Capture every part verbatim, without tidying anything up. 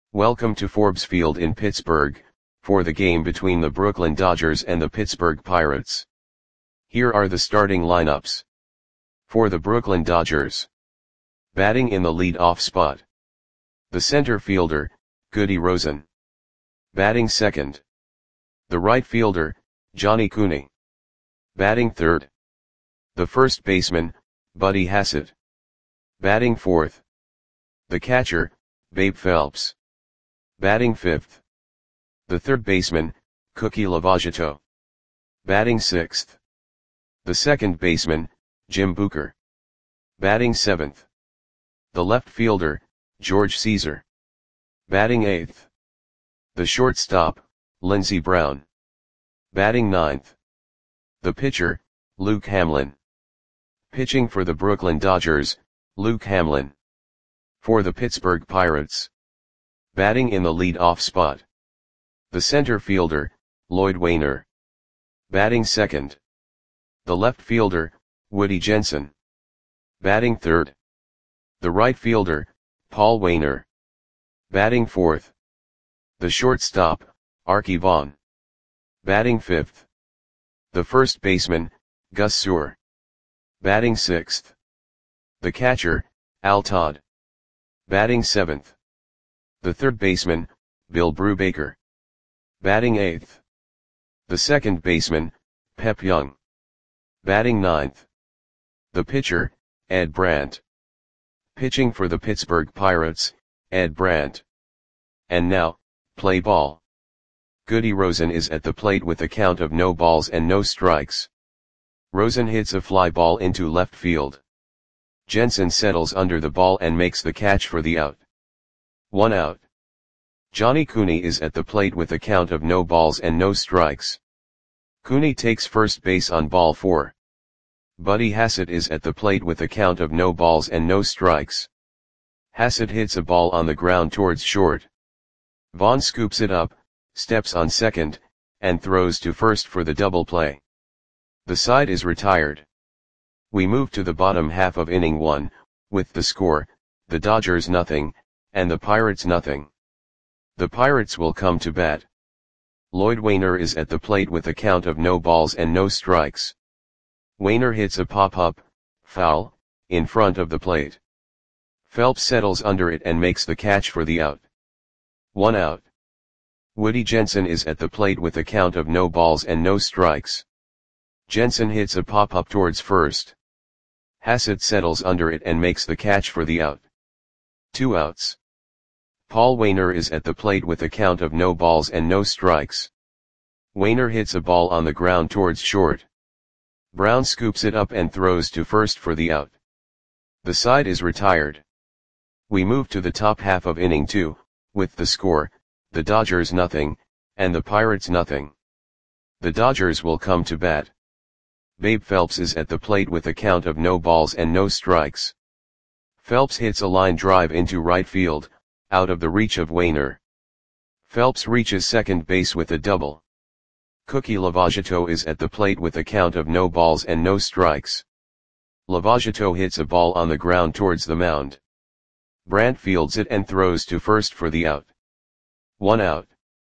Welcome to Forbes Field in Pittsburgh, for the game between the Brooklyn Dodgers and the Pittsburgh Pirates. Here are the starting lineups. For the Brooklyn Dodgers. Batting in the lead-off spot. The center fielder, Goody Rosen. Batting second. The right fielder, Johnny Cooney. Batting third. The first baseman, Buddy Hassett. Batting fourth. The catcher, Babe Phelps. Batting fifth. The third baseman, Cookie Lavagetto. Batting sixth. The second baseman, Jim Booker. Batting seventh. The left fielder, George Caesar. Batting eighth. The shortstop, Lindsey Brown. Batting ninth. The pitcher, Luke Hamlin. Pitching for the Brooklyn Dodgers, Luke Hamlin. For the Pittsburgh Pirates. Batting in the lead-off spot. The center fielder, Lloyd Waner. Batting second. The left fielder, Woody Jensen. Batting third. The right fielder, Paul Waner. Batting fourth. The shortstop, Arky Vaughan. Batting fifth. The first baseman, Gus Sewell. Batting sixth. The catcher, Al Todd. Batting seventh. The third baseman, Bill Brubaker. Batting eighth. The second baseman, Pep Young. Batting ninth. The pitcher, Ed Brandt. Pitching for the Pittsburgh Pirates, Ed Brandt. And now, play ball. Goody Rosen is at the plate with a count of no balls and no strikes. Rosen hits a fly ball into left field. Jensen settles under the ball and makes the catch for the out. One out. Johnny Cooney is at the plate with a count of no balls and no strikes. Cooney takes first base on ball four. Buddy Hassett is at the plate with a count of no balls and no strikes. Hassett hits a ball on the ground towards short. Vaughn scoops it up, steps on second, and throws to first for the double play. The side is retired. We move to the bottom half of inning one, with the score, the Dodgers nothing, and the Pirates nothing. The Pirates will come to bat. Lloyd Waner is at the plate with a count of no balls and no strikes. Waner hits a pop-up, foul, in front of the plate. Phelps settles under it and makes the catch for the out. One out. Woody Jensen is at the plate with a count of no balls and no strikes. Jensen hits a pop-up towards first. Hassett settles under it and makes the catch for the out. Two outs. Paul Waner is at the plate with a count of no balls and no strikes. Waner hits a ball on the ground towards short. Brown scoops it up and throws to first for the out. The side is retired. We move to the top half of inning two, with the score, the Dodgers nothing, and the Pirates nothing. The Dodgers will come to bat. Babe Phelps is at the plate with a count of no balls and no strikes. Phelps hits a line drive into right field, out of the reach of Waner. Phelps reaches second base with a double. Cookie Lavagetto is at the plate with a count of no balls and no strikes. Lavagetto hits a ball on the ground towards the mound. Brandt fields it and throws to first for the out. One out.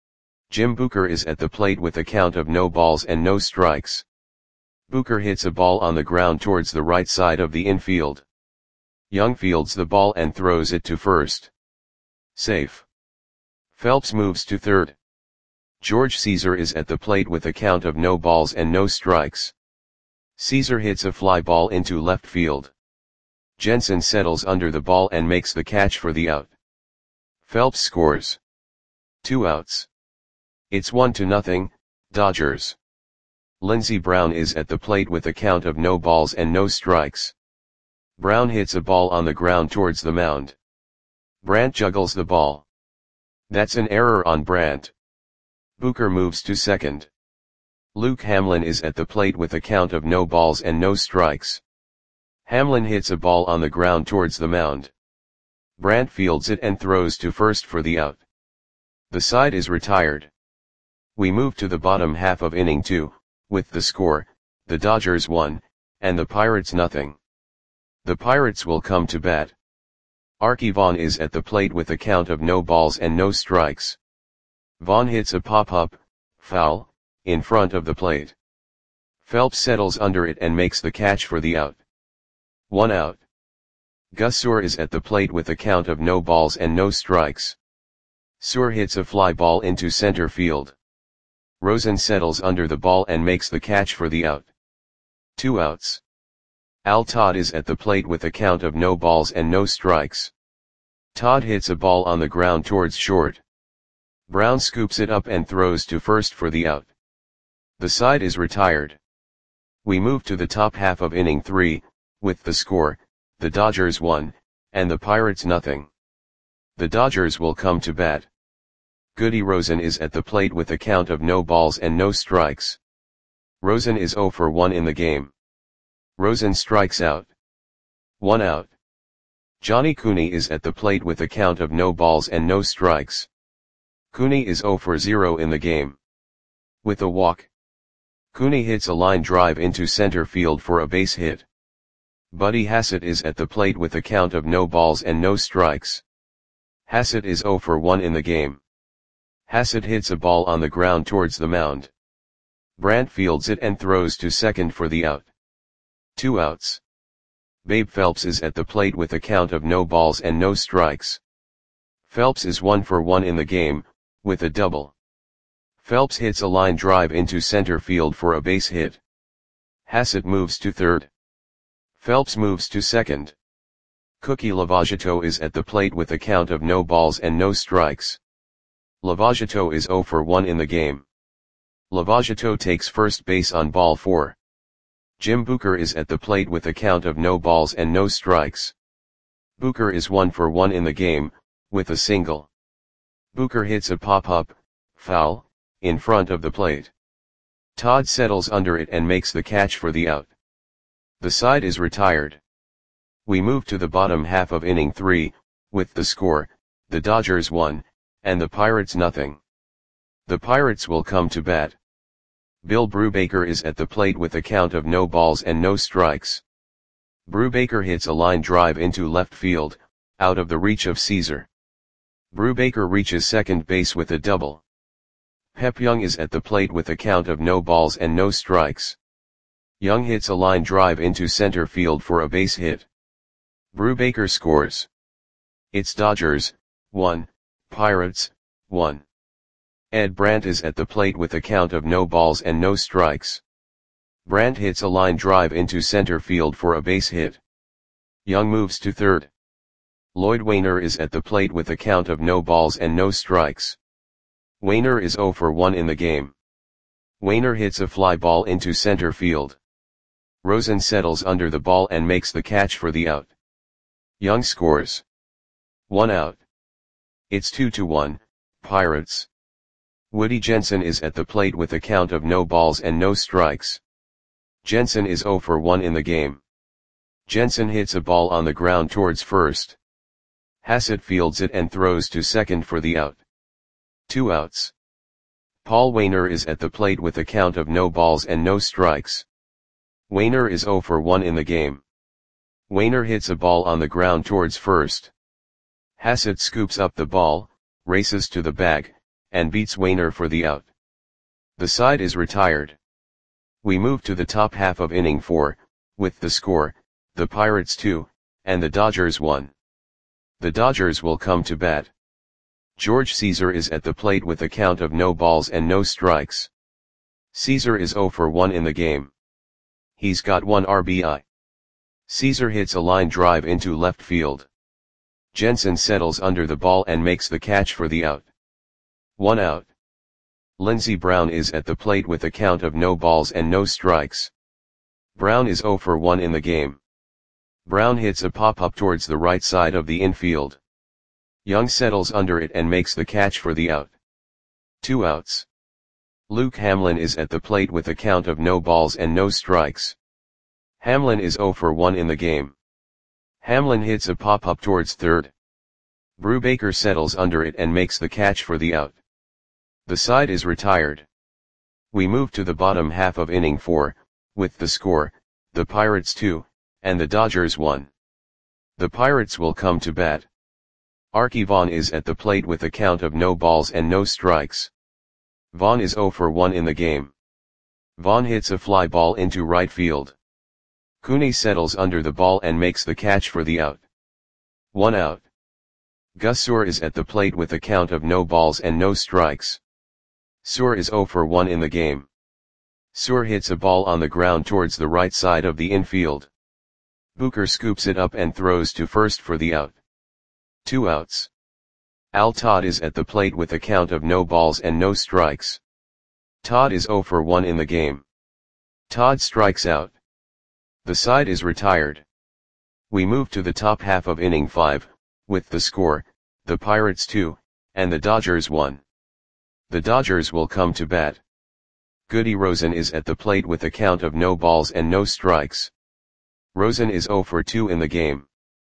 Jim Booker is at the plate with a count of no balls and no strikes. Booker hits a ball on the ground towards the right side of the infield. Young fields the ball and throws it to first. Safe. Phelps moves to third. George Caesar is at the plate with a count of no balls and no strikes. Caesar hits a fly ball into left field. Jensen settles under the ball and makes the catch for the out. Phelps scores. Two outs. It's one to nothing, Dodgers. Lindsey Brown is at the plate with a count of no balls and no strikes. Brown hits a ball on the ground towards the mound. Brandt juggles the ball. That's an error on Brandt. Booker moves to second. Luke Hamlin is at the plate with a count of no balls and no strikes. Hamlin hits a ball on the ground towards the mound. Brandt fields it and throws to first for the out. The side is retired. We move to the bottom half of inning two, with the score, the Dodgers one, and the Pirates nothing. The Pirates will come to bat. Arky Vaughan is at the plate with a count of no balls and no strikes. Vaughan hits a pop-up, foul, in front of the plate. Phelps settles under it and makes the catch for the out. One out. Gus Suhr is at the plate with a count of no balls and no strikes. Suhr hits a fly ball into center field. Rosen settles under the ball and makes the catch for the out. Two outs. Al Todd is at the plate with a count of no balls and no strikes. Todd hits a ball on the ground towards short. Brown scoops it up and throws to first for the out. The side is retired. We move to the top half of inning three, with the score, the Dodgers one, and the Pirates nothing. The Dodgers will come to bat. Goody Rosen is at the plate with a count of no balls and no strikes. Rosen is oh for one in the game. Rosen strikes out. One out. Johnny Cooney is at the plate with a count of no balls and no strikes. Cooney is oh for zero in the game. With a walk. Cooney hits a line drive into center field for a base hit. Buddy Hassett is at the plate with a count of no balls and no strikes. Hassett is oh for one in the game. Hassett hits a ball on the ground towards the mound. Brandt fields it and throws to second for the out. Two outs. Babe Phelps is at the plate with a count of no balls and no strikes. Phelps is one for one in the game, with a double. Phelps hits a line drive into center field for a base hit. Hassett moves to third. Phelps moves to second. Cookie Lavagetto is at the plate with a count of no balls and no strikes. Lavagetto is oh for one in the game. Lavagetto takes first base on ball four. Jim Booker is at the plate with a count of no balls and no strikes. Booker is one for one in the game, with a single. Booker hits a pop-up, foul, in front of the plate. Todd settles under it and makes the catch for the out. The side is retired. We move to the bottom half of inning three, with the score, the Dodgers one, and the Pirates nothing. The Pirates will come to bat. Bill Brubaker is at the plate with a count of no balls and no strikes. Brubaker hits a line drive into left field, out of the reach of Caesar. Brubaker reaches second base with a double. Pep Young is at the plate with a count of no balls and no strikes. Young hits a line drive into center field for a base hit. Brubaker scores. It's Dodgers, one, Pirates, one. Ed Brandt is at the plate with a count of no balls and no strikes. Brandt hits a line drive into center field for a base hit. Young moves to third. Lloyd Wainer is at the plate with a count of no balls and no strikes. Wainer is oh for one in the game. Wainer hits a fly ball into center field. Rosen settles under the ball and makes the catch for the out. Young scores. One out. It's two to one, Pirates. Woody Jensen is at the plate with a count of no balls and no strikes. Jensen is oh for one in the game. Jensen hits a ball on the ground towards first. Hassett fields it and throws to second for the out. Two outs. Paul Wainer is at the plate with a count of no balls and no strikes. Wainer is oh for one in the game. Wainer hits a ball on the ground towards first. Hassett scoops up the ball, races to the bag, and beats Wainer for the out. The side is retired. We move to the top half of inning four, with the score, the Pirates two, and the Dodgers one. The Dodgers will come to bat. George Caesar is at the plate with a count of no balls and no strikes. Caesar is oh for one in the game. He's got one R B I. Caesar hits a line drive into left field. Jensen settles under the ball and makes the catch for the out. One out. Lindsey Brown is at the plate with a count of no balls and no strikes. Brown is oh for one in the game. Brown hits a pop-up towards the right side of the infield. Young settles under it and makes the catch for the out. Two outs. Luke Hamlin is at the plate with a count of no balls and no strikes. Hamlin is oh for one in the game. Hamlin hits a pop-up towards third. Brubaker settles under it and makes the catch for the out. The side is retired. We move to the bottom half of inning four, with the score, the Pirates two, and the Dodgers one. The Pirates will come to bat. Arky Vaughan is at the plate with a count of no balls and no strikes. Vaughan is oh for one in the game. Vaughan hits a fly ball into right field. Cooney settles under the ball and makes the catch for the out. One out. Gus Suhr is at the plate with a count of no balls and no strikes. Suhr is oh for one in the game. Suhr hits a ball on the ground towards the right side of the infield. Booker scoops it up and throws to first for the out. Two outs. Al Todd is at the plate with a count of no balls and no strikes. Todd is oh for one in the game. Todd strikes out. The side is retired. We move to the top half of inning five, with the score, the Pirates two, and the Dodgers one. The Dodgers will come to bat. Goody Rosen is at the plate with a count of no balls and no strikes. Rosen is oh for two in the game.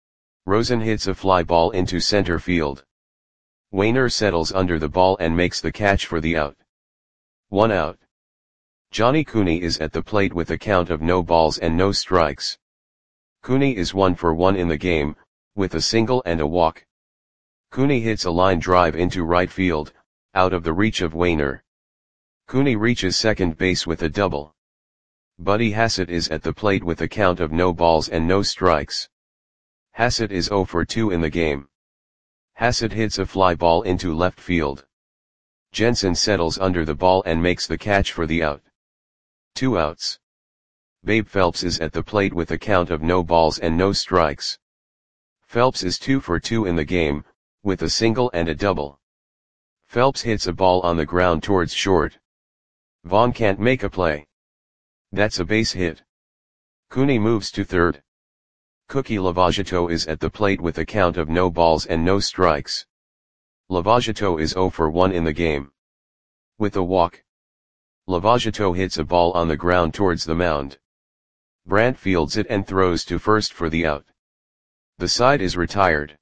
Rosen hits a fly ball into center field. Wainer settles under the ball and makes the catch for the out. One out. Johnny Cooney is at the plate with a count of no balls and no strikes. Cooney is one for one in the game, with a single and a walk. Cooney hits a line drive into right field, out of the reach of Wainer. Cooney reaches second base with a double. Buddy Hassett is at the plate with a count of no balls and no strikes. Hassett is oh for two in the game. Hassett hits a fly ball into left field. Jensen settles under the ball and makes the catch for the out. Two outs. Babe Phelps is at the plate with a count of no balls and no strikes. Phelps is two for two in the game, with a single and a double. Phelps hits a ball on the ground towards short. Vaughan can't make a play. That's a base hit. Cooney moves to third. Cookie Lavagetto is at the plate with a count of no balls and no strikes. Lavagetto is oh for one in the game. With a walk. Lavagetto hits a ball on the ground towards the mound. Brandt fields it and throws to first for the out. The side is retired.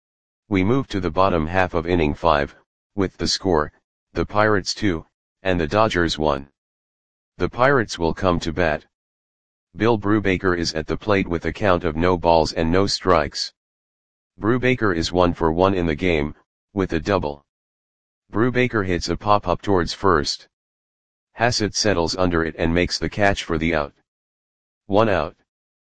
We move to the bottom half of inning five, with the score, the Pirates two, and the Dodgers one. The Pirates will come to bat. Bill Brubaker is at the plate with a count of no balls and no strikes. Brubaker is one for one in the game, with a double. Brubaker hits a pop-up towards first. Hassett settles under it and makes the catch for the out. One out.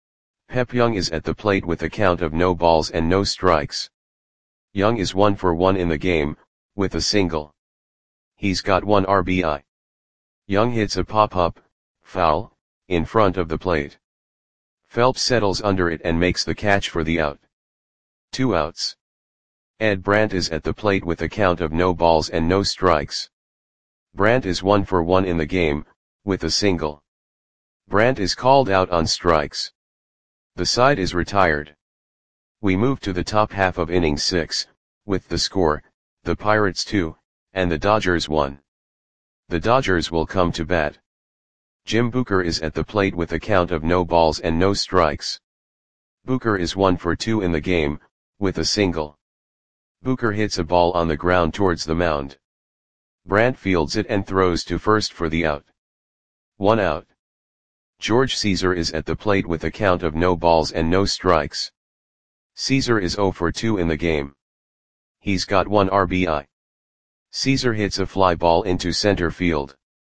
Pep Young is at the plate with a count of no balls and no strikes. Young is one for one in the game, with a single. He's got one R B I. Young hits a pop-up, foul, in front of the plate. Phelps settles under it and makes the catch for the out. Two outs. Ed Brandt is at the plate with a count of no balls and no strikes. Brandt is one for one in the game, with a single. Brandt is called out on strikes. The side is retired. We move to the top half of inning six, with the score, the Pirates two, and the Dodgers one. The Dodgers will come to bat. Jim Booker is at the plate with a count of no balls and no strikes. Booker is one for two in the game, with a single. Booker hits a ball on the ground towards the mound. Brandt fields it and throws to first for the out. One out. George Caesar is at the plate with a count of no balls and no strikes. Caesar is oh for two in the game. He's got one R B I. Caesar hits a fly ball into center field.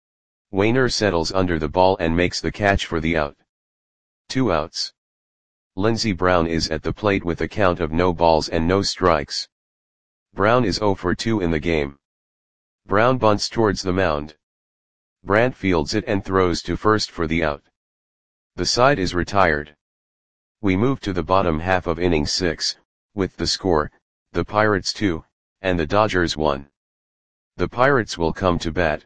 Wainer settles under the ball and makes the catch for the out. Two outs. Lindsey Brown is at the plate with a count of no balls and no strikes. Brown is oh for two in the game. Brown bunts towards the mound. Brandt fields it and throws to first for the out. The side is retired. We move to the bottom half of inning six, with the score, the Pirates two, and the Dodgers one. The Pirates will come to bat.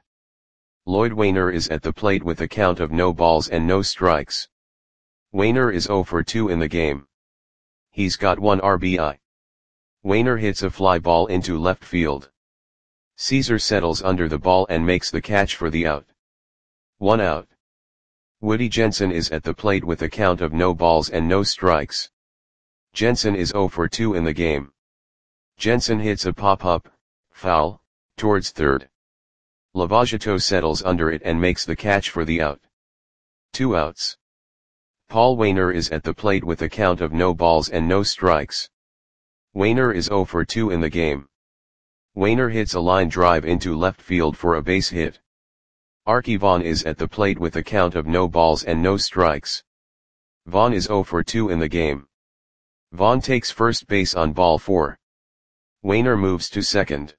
Lloyd Wainer is at the plate with a count of no balls and no strikes. Wainer is oh for two in the game. He's got one R B I. Wainer hits a fly ball into left field. Caesar settles under the ball and makes the catch for the out. One out. Woody Jensen is at the plate with a count of no balls and no strikes. Jensen is oh for two in the game. Jensen hits a pop-up, foul, towards third. Lavagetto settles under it and makes the catch for the out. Two outs. Paul Waner is at the plate with a count of no balls and no strikes. Waner is zero for two in the game. Waner hits a line drive into left field for a base hit. Arky Vaughan is at the plate with a count of no balls and no strikes. Vaughan is zero for two in the game. Vaughan takes first base on ball four. Waner moves to second.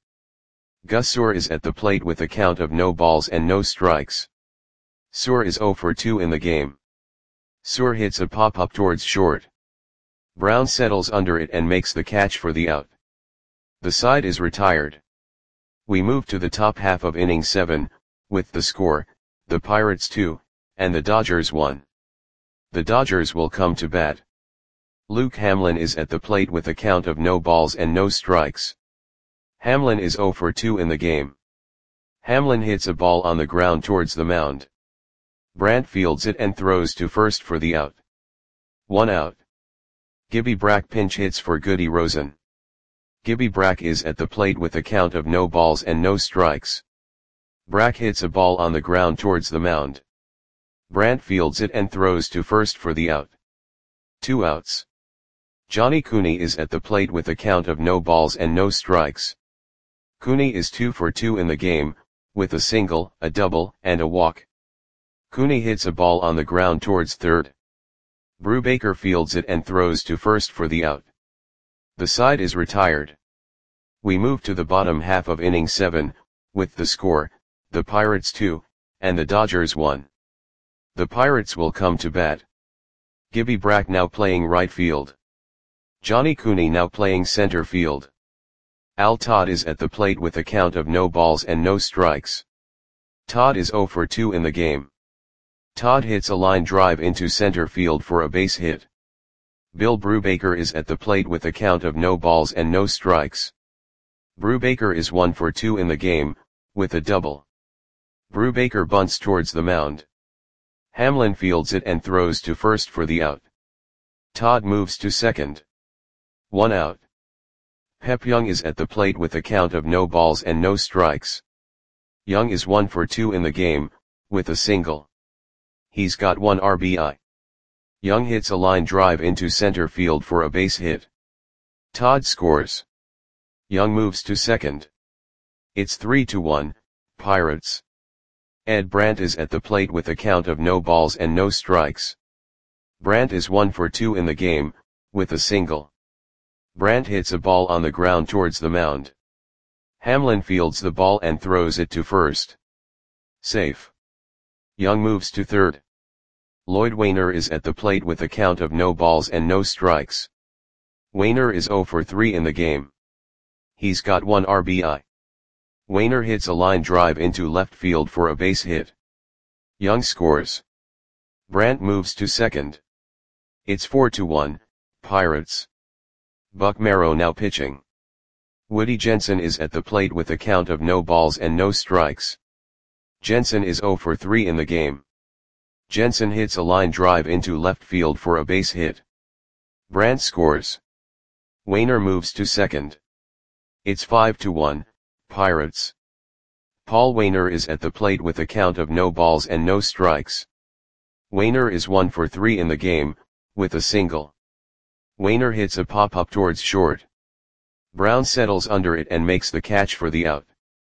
Gus Suhr is at the plate with a count of no balls and no strikes. Suhr is zero for two in the game. Suhr hits a pop-up towards short. Brown settles under it and makes the catch for the out. The side is retired. We move to the top half of inning seven, with the score, the Pirates two, and the Dodgers one. The Dodgers will come to bat. Luke Hamlin is at the plate with a count of no balls and no strikes. Hamlin is zero for two in the game. Hamlin hits a ball on the ground towards the mound. Brandt fields it and throws to first for the out. One out. Gibby Brack pinch hits for Goody Rosen. Gibby Brack is at the plate with a count of no balls and no strikes. Brack hits a ball on the ground towards the mound. Brandt fields it and throws to first for the out. Two outs. Johnny Cooney is at the plate with a count of no balls and no strikes. Cooney is two for two in the game, with a single, a double, and a walk. Cooney hits a ball on the ground towards third. Brubaker fields it and throws to first for the out. The side is retired. We move to the bottom half of inning seven, with the score, the Pirates two, and the Dodgers one. The Pirates will come to bat. Gibby Brack now playing right field. Johnny Cooney now playing center field. Al Todd is at the plate with a count of no balls and no strikes. Todd is zero for two in the game. Todd hits a line drive into center field for a base hit. Bill Brubaker is at the plate with a count of no balls and no strikes. Brubaker is one for two in the game, with a double. Brubaker bunts towards the mound. Hamlin fields it and throws to first for the out. Todd moves to second. One out. Pep Young is at the plate with a count of no balls and no strikes. Young is one for two in the game, with a single. He's got one R B I. Young hits a line drive into center field for a base hit. Todd scores. Young moves to second. It's three to one, Pirates. Ed Brandt is at the plate with a count of no balls and no strikes. Brandt is one for two in the game, with a single. Brandt hits a ball on the ground towards the mound. Hamlin fields the ball and throws it to first. Safe. Young moves to third. Lloyd Waner is at the plate with a count of no balls and no strikes. Waner is zero for three in the game. He's got one R B I. Waner hits a line drive into left field for a base hit. Young scores. Brandt moves to second. It's four to one, Pirates. Buck Merrow now pitching. Woody Jensen is at the plate with a count of no balls and no strikes. Jensen is zero for three in the game. Jensen hits a line drive into left field for a base hit. Brandt scores. Waner moves to second. It's five to one, Pirates. Paul Waner is at the plate with a count of no balls and no strikes. Waner is one for three in the game, with a single. Waner hits a pop-up towards short. Brown settles under it and makes the catch for the out.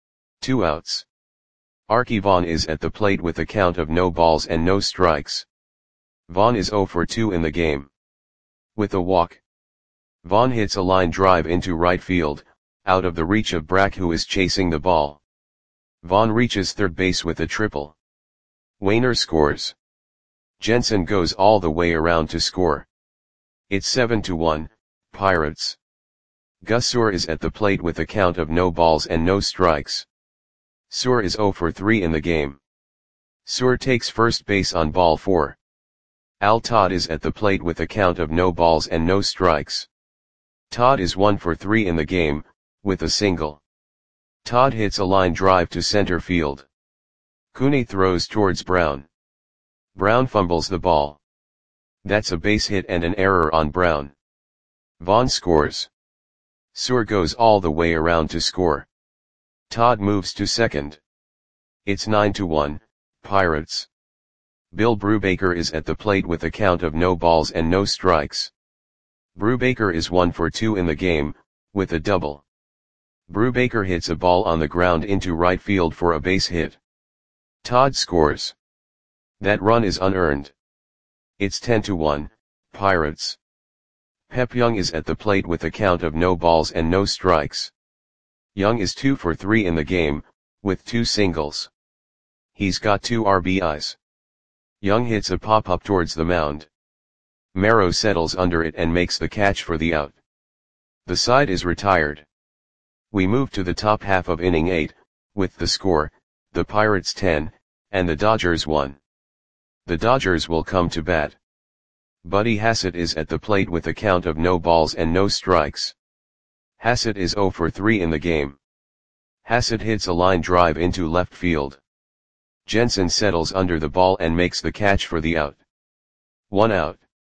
Two outs. Arky Vaughan is at the plate with a count of no balls and no strikes. Vaughan is zero for two in the game. With a walk. Vaughan hits a line drive into right field, out of the reach of Brack, who is chasing the ball. Vaughan reaches third base with a triple. Waner scores. Jensen goes all the way around to score. It's seven to one, Pirates. Gus Suhr is at the plate with a count of no balls and no strikes. Suhr is zero for three in the game. Suhr takes first base on ball four. Al Todd is at the plate with a count of no balls and no strikes. Todd is one for three in the game, with a single. Todd hits a line drive to center field. Cooney throws towards Brown. Brown fumbles the ball. That's a base hit and an error on Brown. Vaughan scores. Suhr goes all the way around to score. Todd moves to second. It's nine to one, Pirates. Bill Brubaker is at the plate with a count of no balls and no strikes. Brubaker is one for two in the game, with a double. Brubaker hits a ball on the ground into right field for a base hit. Todd scores. That run is unearned. It's ten to one, Pirates. Pep Young is at the plate with a count of no balls and no strikes. Young is two for three in the game, with two singles. He's got two R B Is. Young hits a pop-up towards the mound. Merrow settles under it and makes the catch for the out. The side is retired. We move to the top half of inning eight, with the score, the Pirates ten, and the Dodgers one. The Dodgers will come to bat. Buddy Hassett is at the plate with a count of no balls and no strikes. Hassett is zero for three in the game. Hassett hits a line drive into left field. Jensen settles under the ball and makes the catch for the out. One out.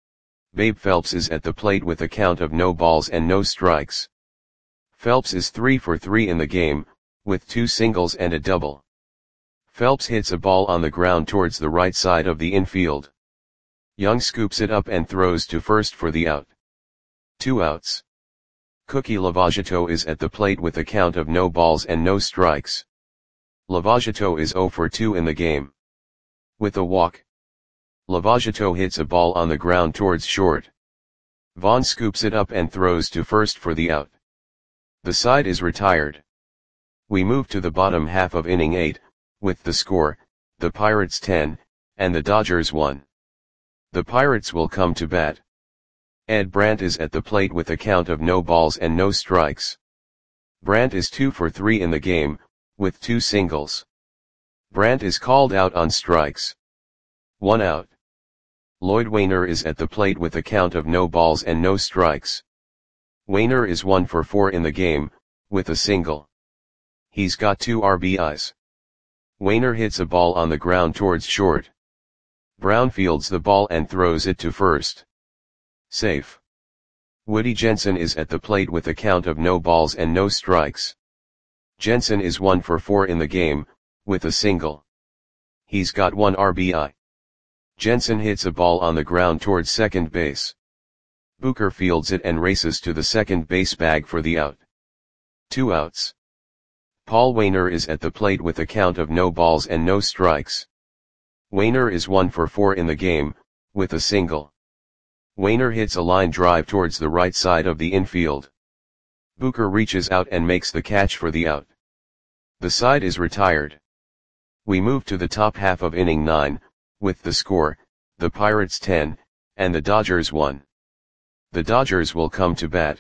Babe Phelps is at the plate with a count of no balls and no strikes. Phelps is three for three in the game, with two singles and a double. Phelps hits a ball on the ground towards the right side of the infield. Young scoops it up and throws to first for the out. Two outs. Cookie Lavagetto is at the plate with a count of no balls and no strikes. Lavagetto is zero for two in the game. With a walk. Lavagetto hits a ball on the ground towards short. Vaughn scoops it up and throws to first for the out. The side is retired. We move to the bottom half of inning eight, with the score, the Pirates ten, and the Dodgers one. The Pirates will come to bat. Ed Brandt is at the plate with a count of no balls and no strikes. Brandt is two for three in the game, with two singles. Brandt is called out on strikes. One out. Lloyd Wainer is at the plate with a count of no balls and no strikes. Wainer is one for four in the game, with a single. He's got two R B Is. Wainer hits a ball on the ground towards short. Brown fields the ball and throws it to first. Safe. Woody Jensen is at the plate with a count of no balls and no strikes. Jensen is one for four in the game, with a single. He's got one R B I. Jensen hits a ball on the ground towards second base. Booker fields it and races to the second base bag for the out. Two outs. Paul Wainer is at the plate with a count of no balls and no strikes. Wainer is one for four in the game, with a single. Wainer hits a line drive towards the right side of the infield. Booker reaches out and makes the catch for the out. The side is retired. We move to the top half of inning nine, with the score, the Pirates ten, and the Dodgers one. The Dodgers will come to bat.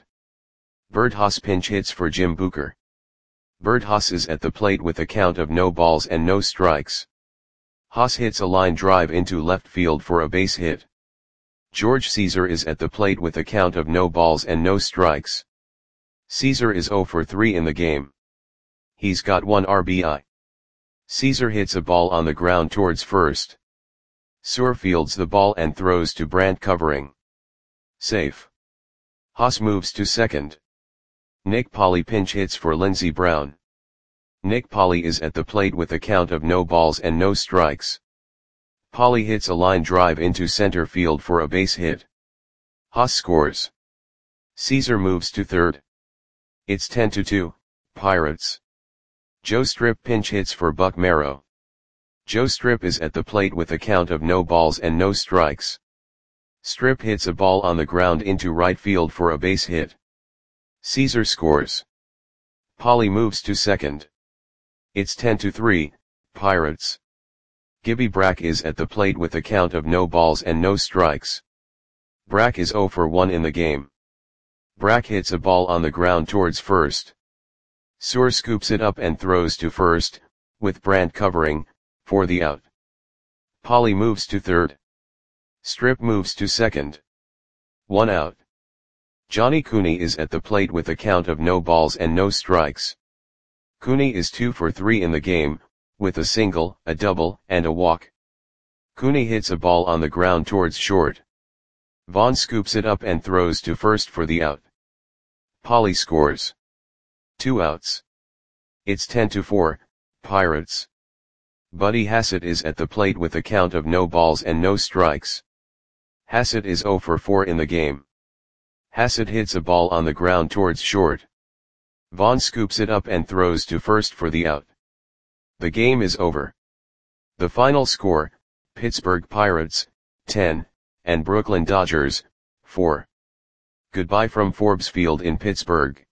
Bert Haas pinch hits for Jim Booker. Bert Haas is at the plate with a count of no balls and no strikes. Haas hits a line drive into left field for a base hit. George Caesar is at the plate with a count of no balls and no strikes. Caesar is zero for three in the game. He's got one R B I. Caesar hits a ball on the ground towards first. Suhr fields the ball and throws to Brandt covering. Safe. Haas moves to second. Nick Pauley pinch hits for Lindsey Brown. Nick Pauley is at the plate with a count of no balls and no strikes. Pauley hits a line drive into center field for a base hit. Haas scores. Caesar moves to third. It's ten to two, Pirates. Joe Strip pinch hits for Buck Merrow. Joe Strip is at the plate with a count of no balls and no strikes. Strip hits a ball on the ground into right field for a base hit. Caesar scores. Pauley moves to second. It's ten to three, Pirates. Gibby Brack is at the plate with a count of no balls and no strikes. Brack is zero for one in the game. Brack hits a ball on the ground towards first. Suhr scoops it up and throws to first, with Brandt covering, for the out. Pauley moves to third. Strip moves to second. One out. Johnny Cooney is at the plate with a count of no balls and no strikes. Cooney is two for three in the game, with a single, a double, and a walk. Cooney hits a ball on the ground towards short. Vaughn scoops it up and throws to first for the out. Pauley scores. Two outs. It's ten to four, Pirates. Buddy Hassett is at the plate with a count of no balls and no strikes. Hassett is zero for four in the game. Hassett hits a ball on the ground towards short. Vaughn scoops it up and throws to first for the out. The game is over. The final score, Pittsburgh Pirates, ten, and Brooklyn Dodgers, four. Goodbye from Forbes Field in Pittsburgh.